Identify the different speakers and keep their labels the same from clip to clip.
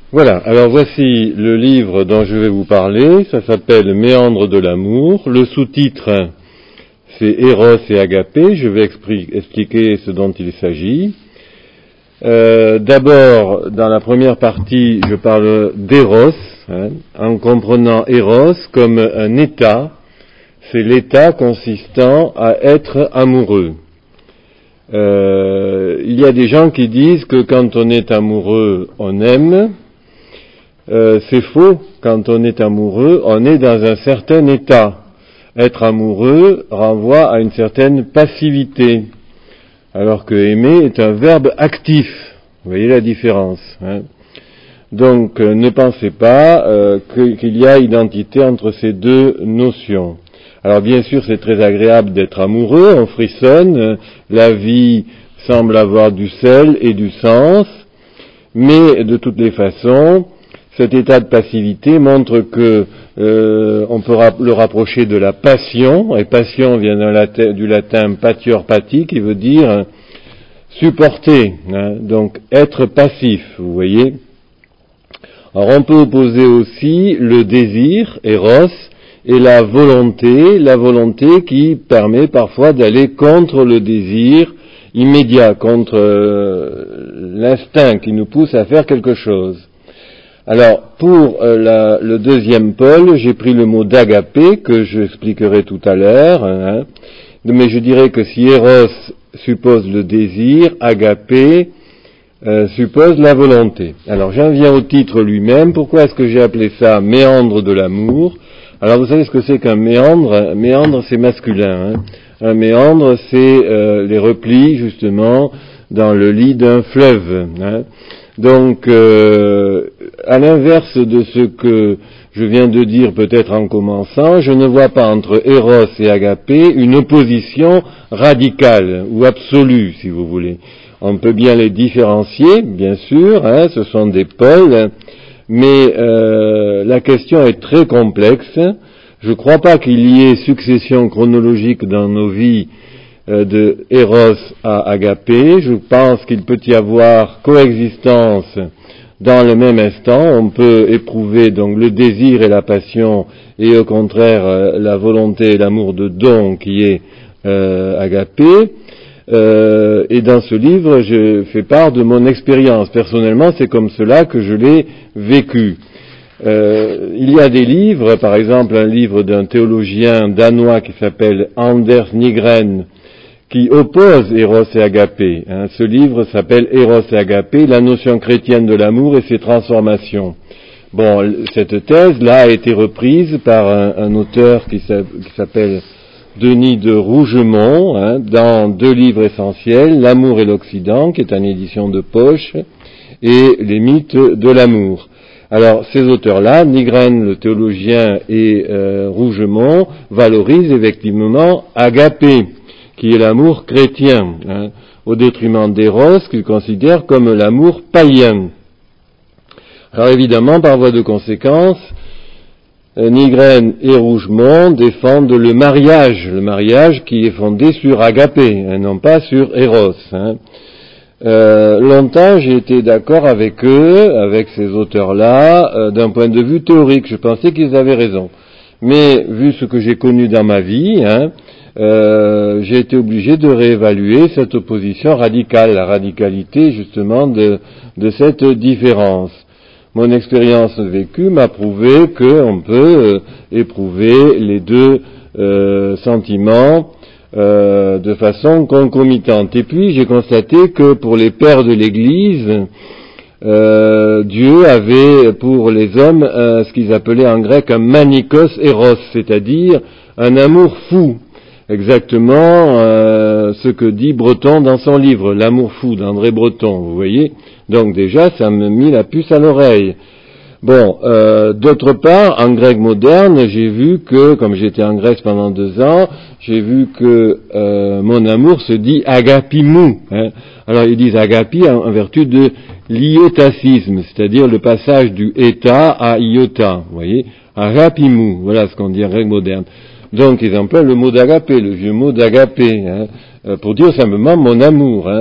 Speaker 1: Voilà, alors voici le livre dont je vais vous parler, ça s'appelle Méandres de l'amour, le sous-titre c'est Eros et Agapé, je vais expliquer ce dont il s'agit. D'abord, dans la première partie, je parle d'Eros, en comprenant Eros comme un état, c'est l'état consistant à être amoureux. Il y a des gens qui disent que quand on est amoureux, on aime. C'est faux. Quand on est amoureux, on est dans un certain état. Être amoureux renvoie à une certaine passivité, alors que aimer est un verbe actif. Vous voyez la différence, Donc, ne pensez pas qu'il y a identité entre ces deux notions. Alors, bien sûr, c'est très agréable d'être amoureux, on frissonne, la vie semble avoir du sel et du sens, mais de toutes les façons, cet état de passivité montre que on peut le rapprocher de la passion, et passion vient du latin patior pati, qui veut dire supporter, donc être passif, vous voyez. Alors on peut opposer aussi le désir, Eros, et la volonté qui permet parfois d'aller contre le désir immédiat, contre l'instinct qui nous pousse à faire quelque chose. Alors, pour le deuxième pôle, j'ai pris le mot d'agapé, que je expliquerai tout à l'heure, mais je dirais que si Eros suppose le désir, agapé suppose la volonté. Alors, j'en viens au titre lui-même. Pourquoi est-ce que j'ai appelé ça méandre de l'amour? Alors, vous savez ce que c'est qu'un méandre? Un méandre, c'est masculin. Un méandre, c'est les replis, justement, dans le lit d'un fleuve. Donc, à l'inverse de ce que je viens de dire peut-être en commençant, je ne vois pas entre Eros et Agapé une opposition radicale ou absolue, si vous voulez. On peut bien les différencier, bien sûr, ce sont des pôles, mais la question est très complexe. Je ne crois pas qu'il y ait succession chronologique dans nos vies de Eros à Agapé. Je pense qu'il peut y avoir coexistence dans le même instant. On peut éprouver donc le désir et la passion et au contraire la volonté et l'amour de don qui est Agapé. Et dans ce livre, je fais part de mon expérience. Personnellement, c'est comme cela que je l'ai vécu. Il y a des livres, par exemple un livre d'un théologien danois qui s'appelle Anders Nygren, qui oppose Eros et Agapé. Ce livre s'appelle Eros et Agapé, la notion chrétienne de l'amour et ses transformations. Bon, cette thèse-là a été reprise par un auteur qui s'appelle Denis de Rougemont, dans deux livres essentiels, L'amour et l'Occident, qui est une édition de poche, et Les mythes de l'amour. Alors, ces auteurs-là, Nygren, le théologien, et Rougemont, valorisent effectivement Agapé, qui est l'amour chrétien, au détriment d'Eros, qu'ils considèrent comme l'amour païen. Alors évidemment, par voie de conséquence, Nygren et Rougemont défendent le mariage qui est fondé sur Agapé, non pas sur Eros. Longtemps, j'ai été d'accord avec eux, avec ces auteurs-là, d'un point de vue théorique. Je pensais qu'ils avaient raison. Mais, vu ce que j'ai connu dans ma vie, j'ai été obligé de réévaluer cette opposition radicale, la radicalité justement de cette différence. Mon expérience vécue m'a prouvé qu'on peut éprouver les deux sentiments de façon concomitante. Et puis j'ai constaté que pour les pères de l'Église, Dieu avait pour les hommes ce qu'ils appelaient en grec un manikos eros, c'est-à-dire un amour fou. Exactement ce que dit Breton dans son livre, L'amour fou d'André Breton, vous voyez. Donc déjà, ça me mit la puce à l'oreille. Bon, d'autre part, en grec moderne, j'ai vu que, comme j'étais en Grèce pendant 2 ans, j'ai vu que mon amour se dit agapimou. Alors ils disent agapi en vertu de l'iotacisme, c'est-à-dire le passage du état à iota, vous voyez. Agapimou, voilà ce qu'on dit en grec moderne. Donc ils emploient le mot d'agapé, le vieux mot d'agapé, pour dire simplement mon amour.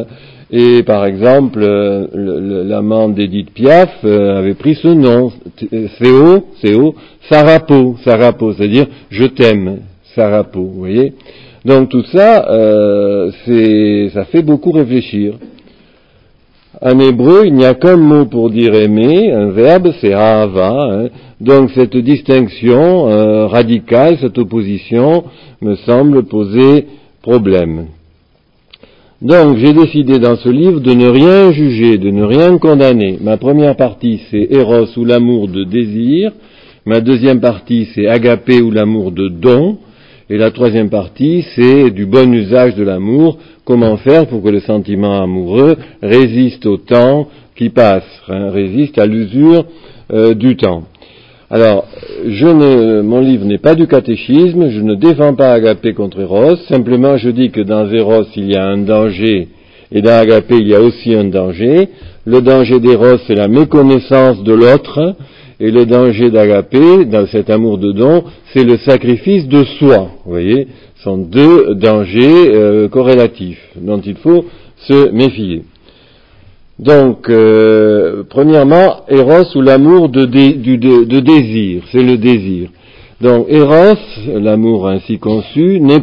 Speaker 1: Et par exemple, l'amant d'Édith Piaf avait pris ce nom, C.O., Sarapo, c'est-à-dire je t'aime, Sarapo, vous voyez. Donc tout ça, ça fait beaucoup réfléchir. En hébreu, il n'y a qu'un mot pour dire aimer, un verbe, c'est ahava. Hein. Donc cette distinction radicale, cette opposition, me semble poser problème. Donc j'ai décidé dans ce livre de ne rien juger, de ne rien condamner. Ma première partie, c'est Eros ou l'amour de désir. Ma deuxième partie, c'est Agapé ou l'amour de don. Et la troisième partie, c'est du bon usage de l'amour. Comment faire pour que le sentiment amoureux résiste au temps qui passe, hein, résiste à l'usure du temps. Alors, mon livre n'est pas du catéchisme, je ne défends pas Agapé contre Eros, simplement je dis que dans Eros il y a un danger, et dans Agapé il y a aussi un danger. Le danger d'Eros c'est la méconnaissance de l'autre, et le danger d'Agapé, dans cet amour de don, c'est le sacrifice de soi, vous voyez, ce sont deux dangers corrélatifs, dont il faut se méfier. Donc, premièrement, Eros ou l'amour de désir, c'est le désir. Donc, Eros, l'amour ainsi conçu, ne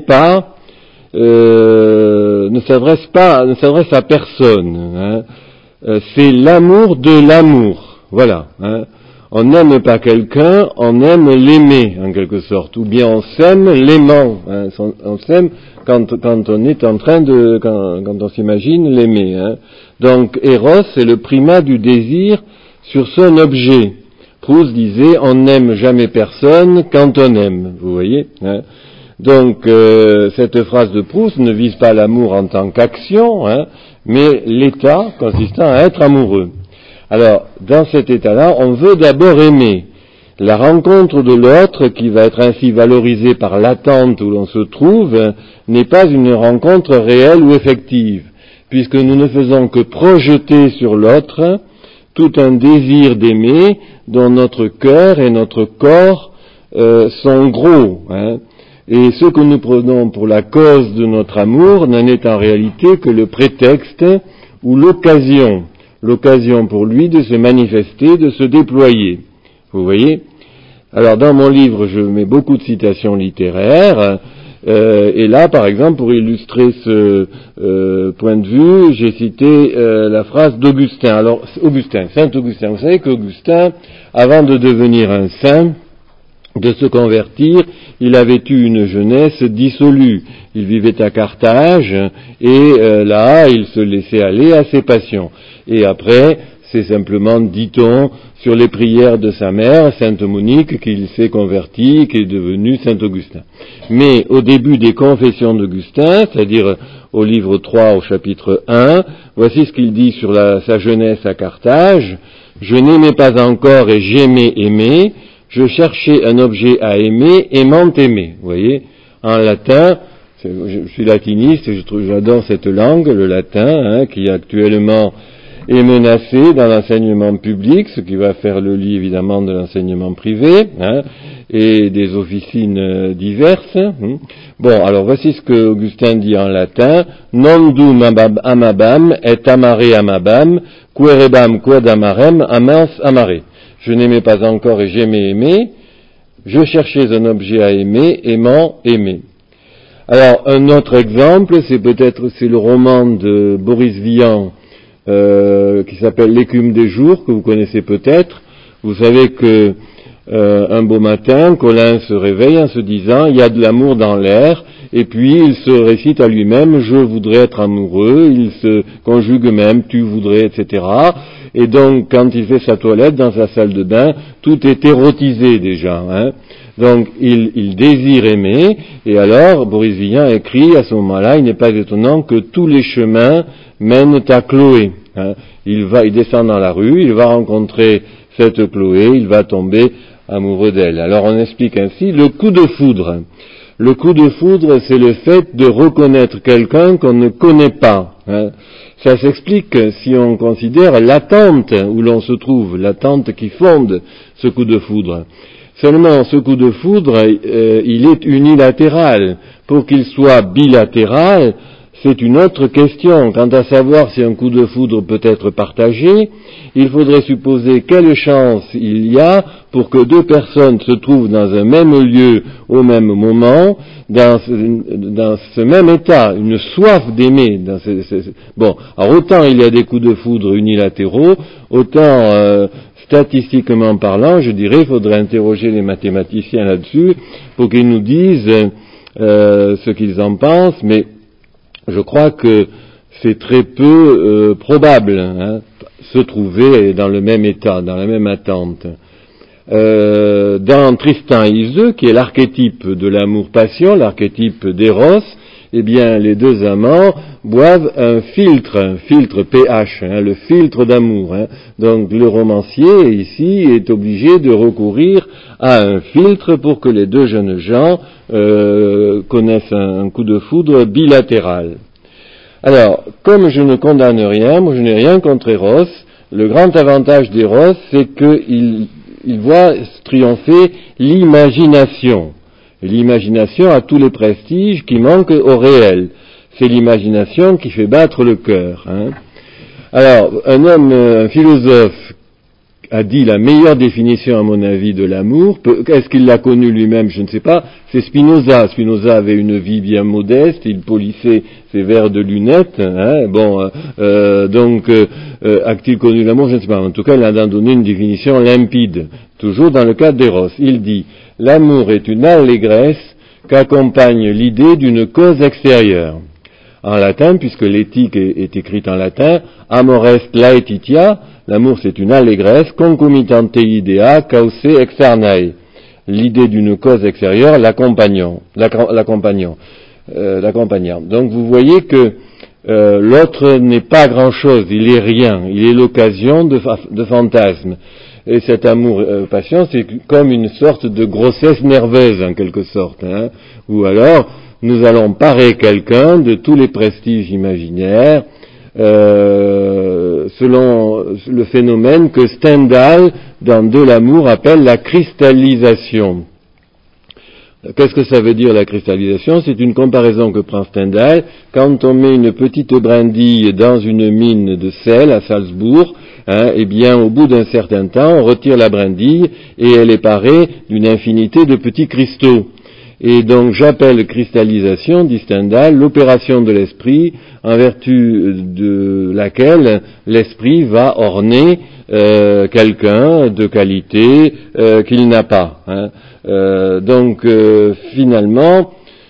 Speaker 1: s'adresse à personne. Hein. C'est l'amour de l'amour, voilà. Hein. On n'aime pas quelqu'un, on aime l'aimer en quelque sorte, ou bien on s'aime l'aimant. Hein. On s'aime quand on est en train quand on s'imagine l'aimer. Hein. Donc Eros, c'est le primat du désir sur son objet. Proust disait, on n'aime jamais personne quand on aime, vous voyez. Hein. Donc cette phrase de Proust ne vise pas l'amour en tant qu'action, hein, mais l'état consistant à être amoureux. Alors, dans cet état-là, on veut d'abord aimer. La rencontre de l'autre, qui va être ainsi valorisée par l'attente où l'on se trouve, n'est pas une rencontre réelle ou effective, puisque nous ne faisons que projeter sur l'autre tout un désir d'aimer dont notre cœur et notre corps sont gros. Hein. Et ce que nous prenons pour la cause de notre amour n'en est en réalité que le prétexte ou l'occasion pour lui de se manifester, de se déployer. Vous voyez ? Alors dans mon livre, je mets beaucoup de citations littéraires, et là, par exemple, pour illustrer ce point de vue, j'ai cité la phrase d'Augustin. Alors, Saint Augustin, vous savez qu'Augustin, avant de devenir un saint, de se convertir, il avait eu une jeunesse dissolue. Il vivait à Carthage, et là, il se laissait aller à ses passions. Et après, c'est simplement, dit-on, sur les prières de sa mère, Sainte Monique, qu'il s'est converti, qu'il est devenu Saint Augustin. Mais au début des Confessions d'Augustin, c'est-à-dire au livre 3, au chapitre 1, voici ce qu'il dit sur sa jeunesse à Carthage. « Je n'aimais pas encore et j'aimais aimer, je cherchais un objet à aimer, aimant aimer. » Vous voyez, en latin, je suis latiniste et j'adore cette langue, le latin, hein, qui actuellement est menacé dans l'enseignement public, ce qui va faire le lit évidemment de l'enseignement privé, hein, et des officines diverses. Hein. Bon, alors voici ce que Augustin dit en latin: non dum amabam et amare amabam, querebam quod amarem amans amare. Je n'aimais pas encore et j'aimais aimer, je cherchais un objet à aimer, aimant aimer. Alors, un autre exemple, c'est le roman de Boris Vian, qui s'appelle L'écume des jours, que vous connaissez peut-être. Vous savez que un beau matin, Colin se réveille en se disant il y a de l'amour dans l'air, et puis il se récite à lui-même je voudrais être amoureux, il se conjugue même tu voudrais, etc. Et donc quand il fait sa toilette dans sa salle de bain, tout est érotisé déjà. Hein. Donc il désire aimer, et alors Boris Vian écrit à ce moment-là, il n'est pas étonnant que tous les chemins mènent à Chloé. Hein. Il descend dans la rue, il va rencontrer cette Chloé, il va tomber amoureux d'elle. Alors on explique ainsi le coup de foudre. Le coup de foudre, c'est le fait de reconnaître quelqu'un qu'on ne connaît pas. Hein. Ça s'explique si on considère l'attente où l'on se trouve, l'attente qui fonde ce coup de foudre. Seulement, ce coup de foudre, il est unilatéral. Pour qu'il soit bilatéral, c'est une autre question. Quant à savoir si un coup de foudre peut être partagé, il faudrait supposer quelle chance il y a pour que deux personnes se trouvent dans un même lieu au même moment, dans ce même état, une soif d'aimer. Bon, alors autant il y a des coups de foudre unilatéraux, autant statistiquement parlant, je dirais, il faudrait interroger les mathématiciens là-dessus pour qu'ils nous disent ce qu'ils en pensent, mais je crois que c'est très peu probable, se trouver dans le même état, dans la même attente. Dans Tristan et Iseult, qui est l'archétype de l'amour-passion, l'archétype d'Eros, eh bien, les deux amants boivent un filtre pH, le filtre d'amour. Donc, le romancier, ici, est obligé de recourir à un filtre pour que les deux jeunes gens connaissent un coup de foudre bilatéral. Alors, comme je ne condamne rien, moi je n'ai rien contre Eros, le grand avantage d'Eros, c'est qu'il voit triompher l'imagination. L'imagination a tous les prestiges qui manquent au réel. C'est l'imagination qui fait battre le cœur. Alors, un philosophe a dit la meilleure définition, à mon avis, de l'amour. Est-ce qu'il l'a connu lui-même? Je ne sais pas. C'est Spinoza. Spinoza avait une vie bien modeste. Il polissait ses verres de lunettes. A-t-il connu l'amour? Je ne sais pas. En tout cas, il a donné une définition limpide. Toujours dans le cadre d'Eros. Il dit: l'amour est une allégresse qu'accompagne l'idée d'une cause extérieure. En latin, puisque l'éthique est écrite en latin, amor est laetitia, l'amour c'est une allégresse, concomitante idea cause externae, l'idée d'une cause extérieure l'accompagnant. Donc vous voyez que l'autre n'est pas grand-chose, il est rien, il est l'occasion de fantasmes. Et cet amour-passion, c'est comme une sorte de grossesse nerveuse, en quelque sorte, ou alors nous allons parer quelqu'un de tous les prestiges imaginaires, selon le phénomène que Stendhal, dans De l'amour, appelle la cristallisation. Qu'est-ce que ça veut dire la cristallisation? C'est une comparaison que prend Stendhal. Quand on met une petite brindille dans une mine de sel à Salzbourg, eh bien au bout d'un certain temps, on retire la brindille et elle est parée d'une infinité de petits cristaux. Et donc j'appelle cristallisation, dit Stendhal, l'opération de l'esprit en vertu de laquelle l'esprit va orner quelqu'un de qualité qu'il n'a pas. Finalement,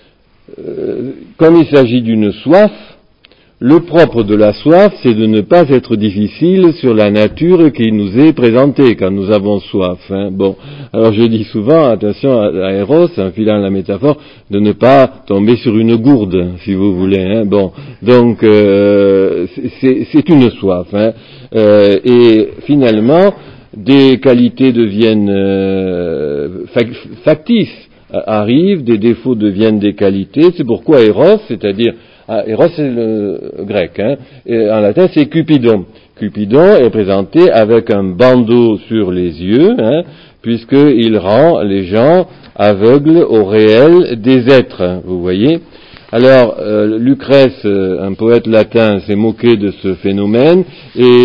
Speaker 1: comme il s'agit d'une soif, le propre de la soif, c'est de ne pas être difficile sur la nature qui nous est présentée quand nous avons soif. Bon, alors je dis souvent, attention à Eros, en filant la métaphore, de ne pas tomber sur une gourde, si vous voulez. Bon, donc c'est une soif. Et finalement, des qualités deviennent factices, arrivent, des défauts deviennent des qualités. C'est pourquoi Eros, c'est-à-dire Eros c'est le grec, et en latin c'est Cupidon. Cupidon est présenté avec un bandeau sur les yeux, puisqu'il rend les gens aveugles au réel des êtres, vous voyez. Alors, Lucrèce, un poète latin, s'est moqué de ce phénomène, et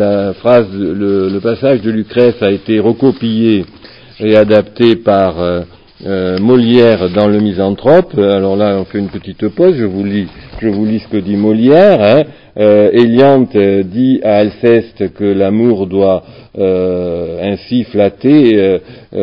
Speaker 1: le passage de Lucrèce a été recopié et adapté par Molière dans le Misanthrope. Alors là, on fait une petite pause, je vous lis ce que dit Molière. Éliante dit à Alceste que l'amour doit ainsi flatter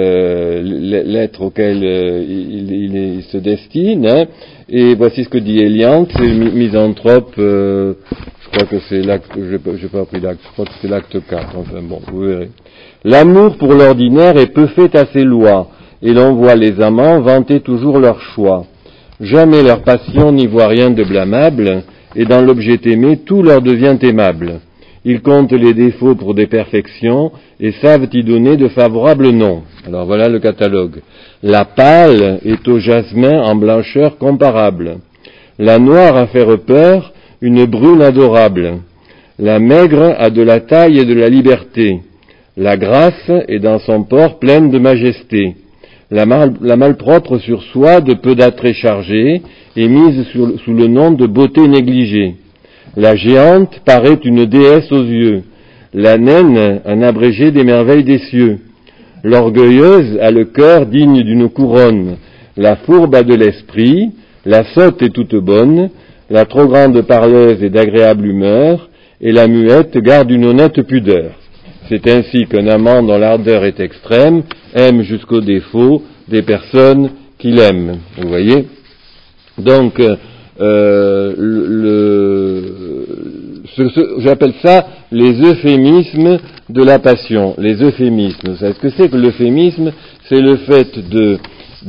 Speaker 1: l'être auquel il se destine. Et voici ce que dit Éliante, c'est Misanthrope, je crois que c'est l'acte, j'ai pas pris l'acte, je crois que c'est l'acte 4, enfin bon, vous verrez. L'amour pour l'ordinaire est peu fait à ses lois, et l'on voit les amants vanter toujours leur choix. Jamais leur passion n'y voit rien de blâmable, et dans l'objet aimé, tout leur devient aimable. Ils comptent les défauts pour des perfections, et savent y donner de favorables noms. Alors voilà le catalogue. La pâle est au jasmin en blancheur comparable. La noire a faire peur, une brune adorable. La maigre a de la taille et de la liberté. La grasse est dans son port pleine de majesté. la malpropre sur soi de peu d'attraits chargés et mise sous le nom de beauté négligée. La géante paraît une déesse aux yeux, la naine un abrégé des merveilles des cieux. L'orgueilleuse a le cœur digne d'une couronne, la fourbe a de l'esprit, la sotte est toute bonne, la trop grande parleuse est d'agréable humeur, et la muette garde une honnête pudeur. C'est ainsi qu'un amant dont l'ardeur est extrême aime jusqu'au défaut des personnes qu'il aime. Vous voyez ? Donc, j'appelle ça les euphémismes de la passion. Les euphémismes. Vous savez ce que c'est que l'euphémisme ? C'est le fait de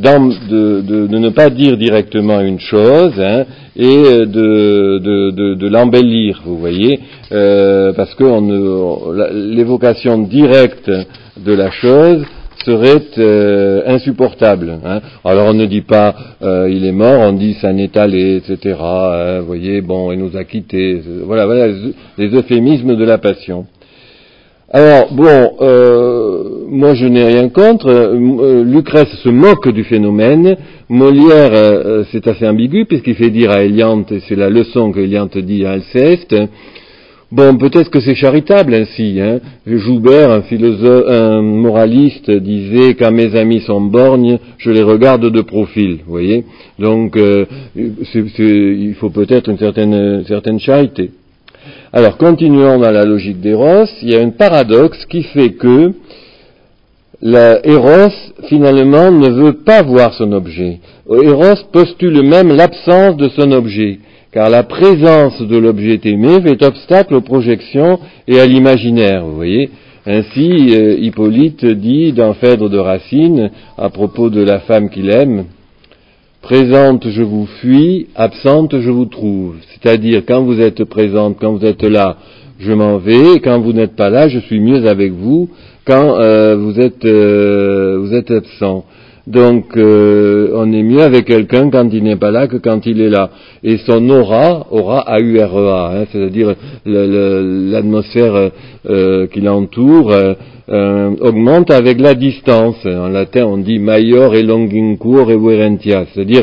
Speaker 1: ne pas dire directement une chose, hein, et de l'embellir, vous voyez, parce que l'évocation directe de la chose serait insupportable. Hein. Alors on ne dit pas il est mort, on dit ça n'est allé, etc. Hein, vous voyez, bon, il nous a quittés. Voilà les euphémismes de la passion. Alors, bon, moi je n'ai rien contre, Lucrèce se moque du phénomène, Molière, c'est assez ambigu, puisqu'il fait dire à Eliante, et c'est la leçon qu'Eliante dit à Alceste, bon, peut-être que c'est charitable ainsi, hein. Joubert, un moraliste, disait, quand mes amis sont borgnes, je les regarde de profil, vous voyez, donc il faut peut-être une certaine charité. Alors, continuons dans la logique d'Eros, il y a un paradoxe qui fait que Eros, finalement, ne veut pas voir son objet. Eros postule même l'absence de son objet, car la présence de l'objet aimé fait obstacle aux projections et à l'imaginaire, vous voyez. Ainsi, Hippolyte dit dans Phèdre de Racine, à propos de la femme qu'il aime, présente, je vous fuis, absente, je vous trouve. C'est-à-dire, quand vous êtes présente, quand vous êtes là, je m'en vais, et quand vous n'êtes pas là, je suis mieux avec vous, quand vous êtes absent. Donc, on est mieux avec quelqu'un quand il n'est pas là que quand il est là. Et son aura, A-U-R-E-A, hein, c'est-à-dire l'atmosphère qui l'entoure, augmente avec la distance. En latin, on dit maior et longincur reverentia, c'est-à-dire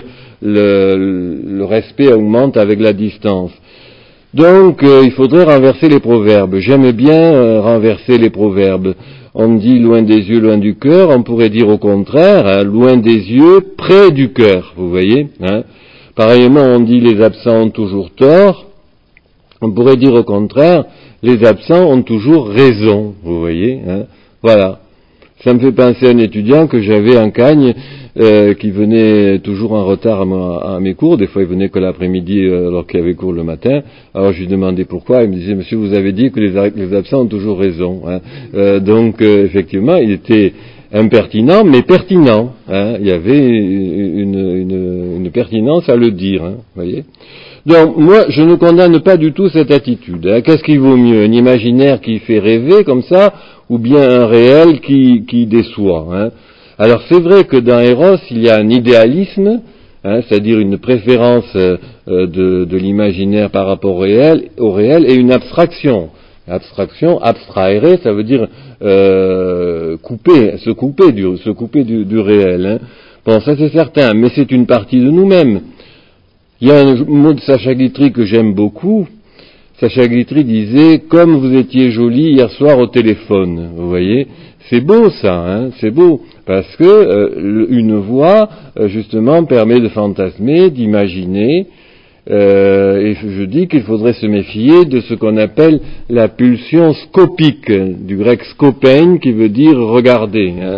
Speaker 1: le respect augmente avec la distance. Donc, il faudrait renverser les proverbes. J'aime bien renverser les proverbes. On dit loin des yeux, loin du cœur. On pourrait dire au contraire, hein, loin des yeux, près du cœur. Vous voyez, hein. Pareillement, on dit les absents ont toujours tort. On pourrait dire au contraire, les absents ont toujours raison. Vous voyez, hein. Voilà. Ça me fait penser à un étudiant que j'avais en Cagne, qui venait toujours en retard à mes cours. Des fois, il venait que l'après-midi, alors qu'il y avait cours le matin. Alors, je lui demandais pourquoi. Il me disait, monsieur, vous avez dit que les absents ont toujours raison. Hein. Donc, effectivement, il était impertinent, mais pertinent. Hein. Il y avait une pertinence à le dire. Hein, voyez. Donc, moi, je ne condamne pas du tout cette attitude. Hein. Qu'est-ce qui vaut mieux? Un imaginaire qui fait rêver comme ça, ou bien un réel qui déçoit, hein. Alors c'est vrai que dans Eros, il y a un idéalisme, hein, c'est-à-dire une préférence de l'imaginaire par rapport au réel, et une abstraction. Abstraction, abstrahere, ça veut dire se couper du réel. Hein. Bon, ça c'est certain, mais c'est une partie de nous-mêmes. Il y a un mot de Sacha Guitry que j'aime beaucoup. Sacha Guitry disait « Comme vous étiez jolie hier soir au téléphone ». Vous voyez, c'est beau ça, hein, c'est beau, parce que une voix, justement, permet de fantasmer, d'imaginer, et je dis qu'il faudrait se méfier de ce qu'on appelle la pulsion scopique, du grec scopein, qui veut dire regarder. Hein.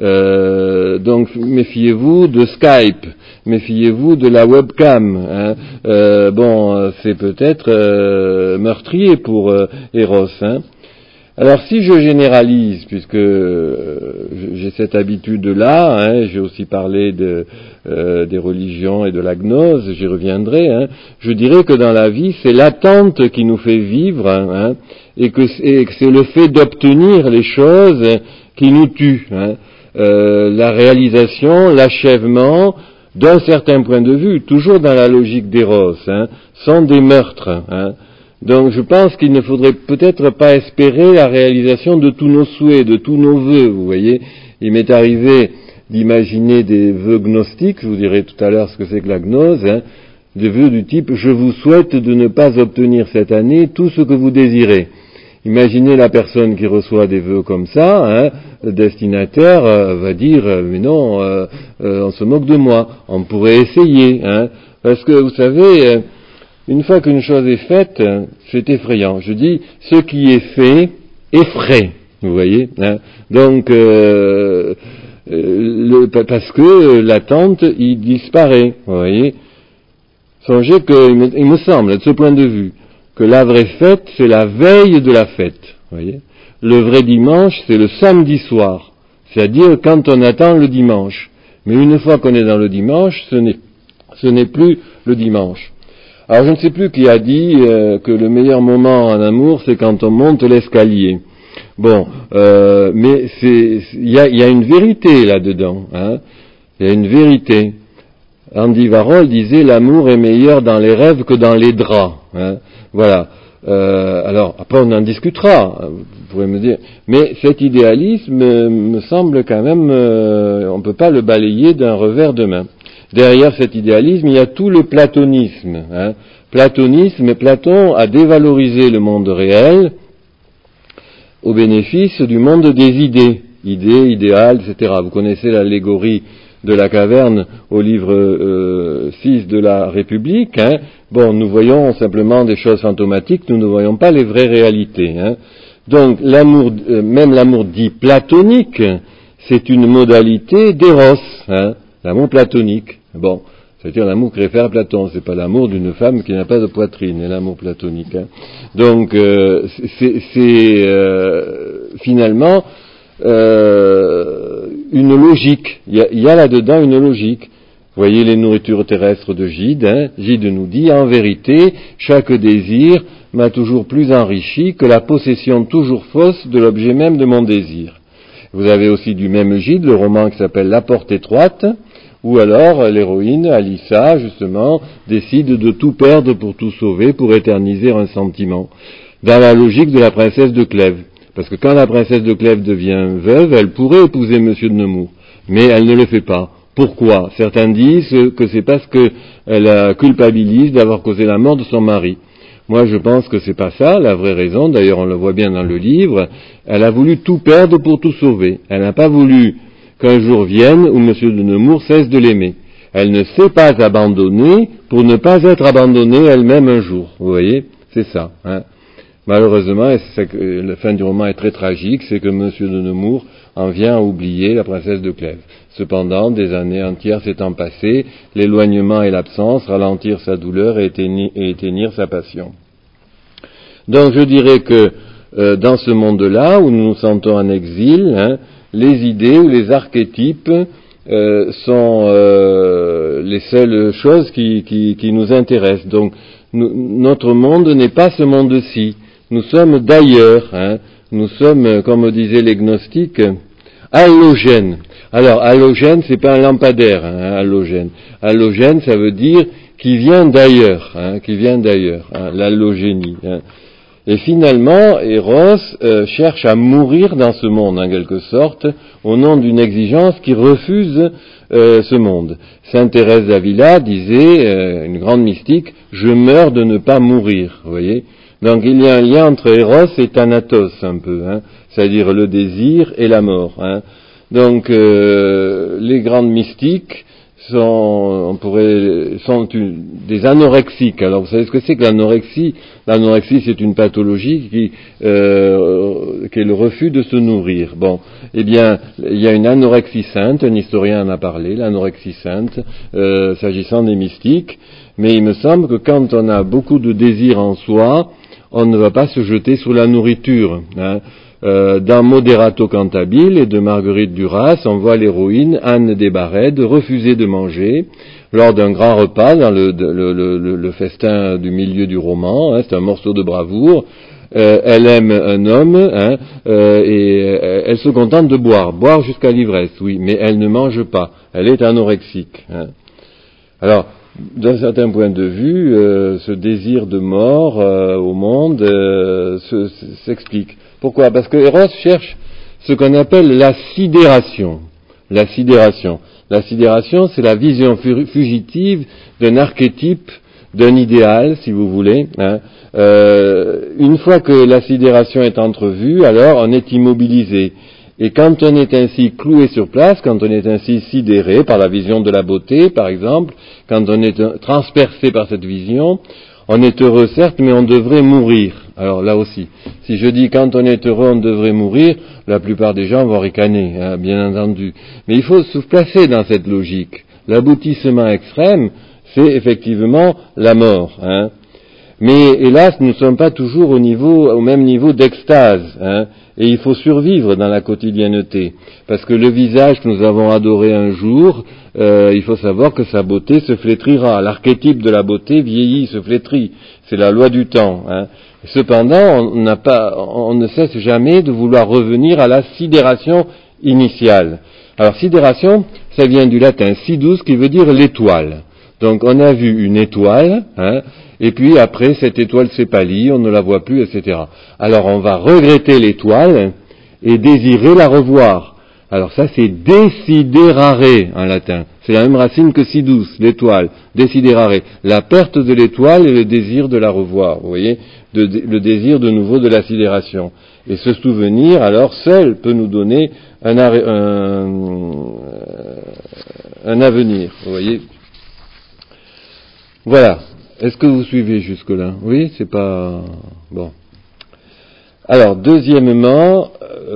Speaker 1: Donc méfiez-vous de Skype, méfiez-vous de la webcam. Hein. Bon, c'est peut-être meurtrier pour Eros. Hein. Alors si je généralise, puisque j'ai cette habitude-là, hein, j'ai aussi parlé des religions et de la gnose, j'y reviendrai, hein, je dirais que dans la vie, c'est l'attente qui nous fait vivre, hein, et que c'est le fait d'obtenir les choses qui nous tuent. Hein. La réalisation, l'achèvement, d'un certain point de vue, toujours dans la logique d'Eros, hein, sont des meurtres. Hein. Donc je pense qu'il ne faudrait peut-être pas espérer la réalisation de tous nos souhaits, de tous nos vœux, vous voyez. Il m'est arrivé d'imaginer des vœux gnostiques, je vous dirai tout à l'heure ce que c'est que la gnose, des vœux du type « je vous souhaite de ne pas obtenir cette année tout ce que vous désirez ». Imaginez la personne qui reçoit des vœux comme ça, le destinataire va dire mais non, on se moque de moi, on pourrait essayer, parce que vous savez, une fois qu'une chose est faite, c'est effrayant. Je dis ce qui est fait effraie, vous voyez, donc parce que l'attente il disparaît, vous voyez. Songez que il me semble de ce point de vue que la vraie fête, c'est la veille de la fête, voyez. Le vrai dimanche, c'est le samedi soir, c'est-à-dire quand on attend le dimanche. Mais une fois qu'on est dans le dimanche, ce n'est plus le dimanche. Alors je ne sais plus qui a dit que le meilleur moment en amour, c'est quand on monte l'escalier. Bon, mais il y a une vérité là-dedans, il y a une vérité. Andy Warhol disait l'amour est meilleur dans les rêves que dans les draps. Voilà. Alors après on en discutera. Vous pourrez me dire. Mais cet idéalisme me semble quand même, on ne peut pas le balayer d'un revers de main. Derrière cet idéalisme, il y a tout le platonisme. Platonisme, Platon a dévalorisé le monde réel au bénéfice du monde des idées, idéal, etc. Vous connaissez l'allégorie de la caverne au livre 6 de la République. Bon, nous voyons simplement des choses fantomatiques, nous ne voyons pas les vraies réalités. Donc, l'amour, même l'amour dit platonique, c'est une modalité d'éros, l'amour platonique. Bon, c'est-à-dire l'amour que réfère Platon, c'est pas l'amour d'une femme qui n'a pas de poitrine, l'amour platonique. Donc, c'est finalement une logique. Il y a là-dedans une logique. Vous voyez les nourritures terrestres de Gide. Gide nous dit, en vérité, chaque désir m'a toujours plus enrichi que la possession toujours fausse de l'objet même de mon désir. Vous avez aussi du même Gide le roman qui s'appelle La porte étroite, où alors l'héroïne, Alissa, justement, décide de tout perdre pour tout sauver, pour éterniser un sentiment. Dans la logique de la princesse de Clèves. Parce que quand la princesse de Clèves devient veuve, elle pourrait épouser Monsieur de Nemours. Mais elle ne le fait pas. Pourquoi? Certains disent que c'est parce qu'elle culpabilise d'avoir causé la mort de son mari. Moi, je pense que c'est pas ça, la vraie raison. D'ailleurs, on le voit bien dans le livre. Elle a voulu tout perdre pour tout sauver. Elle n'a pas voulu qu'un jour vienne où Monsieur de Nemours cesse de l'aimer. Elle ne s'est pas abandonnée pour ne pas être abandonnée elle-même un jour. Vous voyez? C'est ça, Malheureusement, et c'est que la fin du roman est très tragique, c'est que Monsieur de Nemours en vient à oublier la princesse de Clèves. Cependant, des années entières s'étant passées, l'éloignement et l'absence ralentirent sa douleur et éteignirent sa passion. Donc je dirais que dans ce monde-là, où nous nous sentons en exil, les idées ou les archétypes sont les seules choses qui nous intéressent. Donc notre monde n'est pas ce monde-ci. Nous sommes d'ailleurs, nous sommes, comme disaient les gnostiques, halogènes. Alors, halogène, c'est pas un lampadaire, halogène. Halogène, ça veut dire qui vient d'ailleurs, l'halogénie. Et finalement, Eros cherche à mourir dans ce monde, en quelque sorte, au nom d'une exigence qui refuse ce monde. Sainte Thérèse d'Avila disait, une grande mystique, « Je meurs de ne pas mourir », vous voyez. Donc il y a un lien entre Eros et Thanatos, un peu, c'est-à-dire le désir et la mort. Donc les grandes mystiques sont des anorexiques. Alors vous savez ce que c'est que l'anorexie? L'anorexie, c'est une pathologie qui est le refus de se nourrir. Bon, eh bien, il y a une anorexie sainte, un historien en a parlé, l'anorexie sainte, s'agissant des mystiques, mais il me semble que quand on a beaucoup de désirs en soi, on ne va pas se jeter sur la nourriture. Dans Moderato Cantabile et de Marguerite Duras, on voit l'héroïne Anne des Barrèdes refuser de manger lors d'un grand repas dans le festin du milieu du roman. C'est un morceau de bravoure. Elle aime un homme et elle se contente de boire jusqu'à l'ivresse, oui, mais elle ne mange pas. Elle est anorexique. Alors, d'un certain point de vue, ce désir de mort au monde s'explique. Pourquoi? Parce que Eros cherche ce qu'on appelle la sidération. la sidération. La sidération, c'est la vision fugitive d'un archétype, d'un idéal, si vous voulez. Une fois que la sidération est entrevue, alors on est immobilisé. Et quand on est ainsi cloué sur place, quand on est ainsi sidéré par la vision de la beauté, par exemple, quand on est transpercé par cette vision, on est heureux certes, mais on devrait mourir. Alors là aussi, si je dis quand on est heureux, on devrait mourir, la plupart des gens vont ricaner, bien entendu. Mais il faut se placer dans cette logique. L'aboutissement extrême, c'est effectivement la mort. Mais hélas, nous ne sommes pas toujours au même niveau d'extase. Et il faut survivre dans la quotidienneté. Parce que le visage que nous avons adoré un jour, il faut savoir que sa beauté se flétrira. L'archétype de la beauté vieillit, se flétrit. C'est la loi du temps. Cependant, on ne cesse jamais de vouloir revenir à la sidération initiale. Alors, sidération, ça vient du latin sidus, qui veut dire l'étoile. Donc, on a vu une étoile, et puis après, cette étoile s'est pâlie, on ne la voit plus, etc. Alors, on va regretter l'étoile et désirer la revoir. Alors ça, c'est desiderare en latin. C'est la même racine que sidus, l'étoile, desiderare. La perte de l'étoile et le désir de la revoir, vous voyez, le désir de nouveau de la sidération. Et ce souvenir, alors, seul peut nous donner un avenir, vous voyez. Voilà. Est-ce que vous suivez jusque-là? Oui, c'est pas... Bon. Alors, deuxièmement,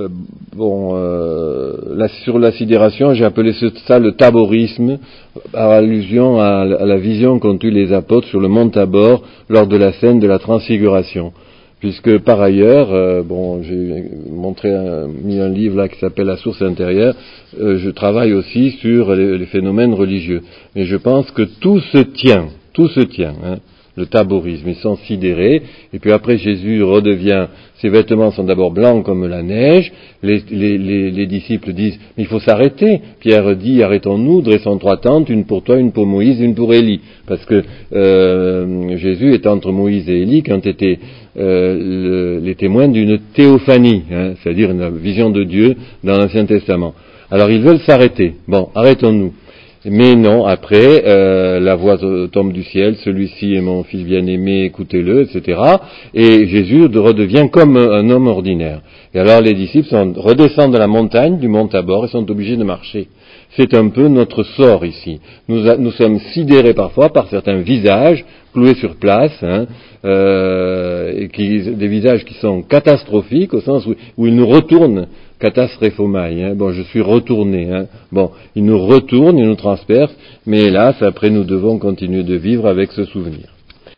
Speaker 1: sur la sidération, j'ai appelé ça le taborisme, par allusion à la vision qu'ont eue les apôtres sur le mont Tabor lors de la scène de la transfiguration. Puisque par ailleurs, j'ai mis un livre là qui s'appelle La source intérieure, je travaille aussi sur les phénomènes religieux. Mais je pense que tout se tient, le taborisme, ils sont sidérés, et puis après Jésus redevient, ses vêtements sont d'abord blancs comme la neige, les disciples disent, mais il faut s'arrêter. Pierre dit, arrêtons-nous, dressons 3 tentes, une pour toi, une pour Moïse, une pour Élie, parce que Jésus est entre Moïse et Élie qui ont été les témoins d'une théophanie, c'est-à-dire une vision de Dieu dans l'Ancien Testament. Alors ils veulent s'arrêter. Bon, arrêtons-nous. Mais non, après, la voix tombe du ciel, celui-ci est mon fils bien-aimé, écoutez-le, etc. Et Jésus redevient comme un homme ordinaire. Et alors les disciples redescendent de la montagne, du mont Tabor, et sont obligés de marcher. C'est un peu notre sort ici. Nous sommes sidérés parfois par certains visages cloués sur place, et des visages qui sont catastrophiques au sens où ils nous retournent. Catastréphomaï, je suis retourné, ils nous retournent, ils nous transpercent, mais hélas, après nous devons continuer de vivre avec ce souvenir.